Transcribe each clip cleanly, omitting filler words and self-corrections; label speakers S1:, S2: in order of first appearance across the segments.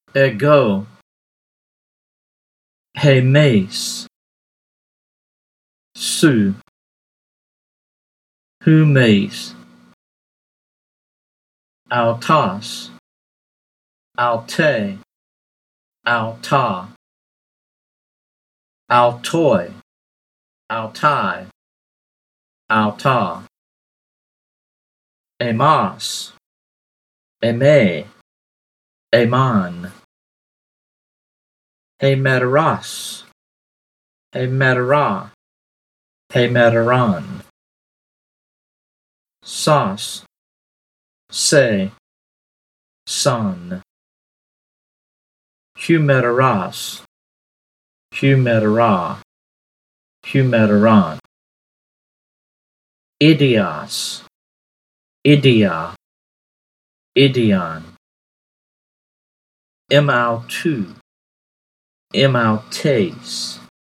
S1: ego, hemes, su, humes, autas, alte, alta, altoi, altai, alta, emas, eme, eman, hemeteras, hemetera, hemeteron, sas, se, son, humeteras, humetera, humeteron, idios, idia, idion, imautu, imautes,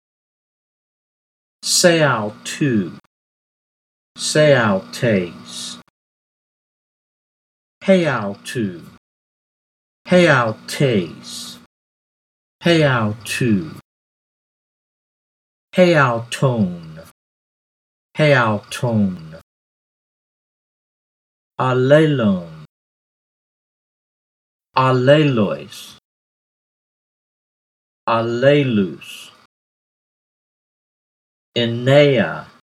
S1: seautu, seautes, heautu, heautes, heautu, heauton, heauton, allelon, allelois, allelus, Enea,